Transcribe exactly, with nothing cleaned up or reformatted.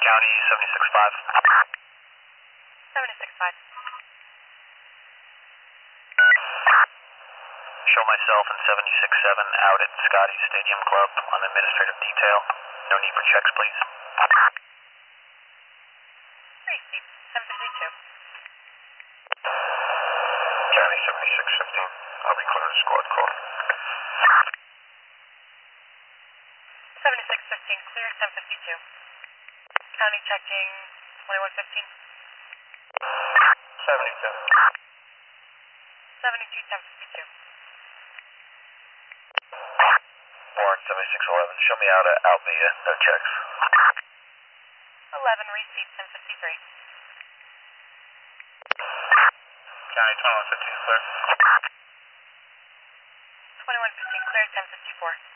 County seventy-six five. seventy-six five. Show myself and seventy-six seven out at Scotty Stadium Club on administrative detail. No need for checks, please. Receipt seven fifty-two. County seventy-six fifteen. I'll be clear to squad call. seventy-six fifteen, clear ten fifty-two. County checking twenty-one fifteen. seventy-two. seventy-two ten fifty-two. Warrant seventy-six eleven. Show me out at Alvia. No checks. eleven, receipt ten fifty-three. County twenty-one fifteen clear. twenty-one fifteen, clear ten fifty-four.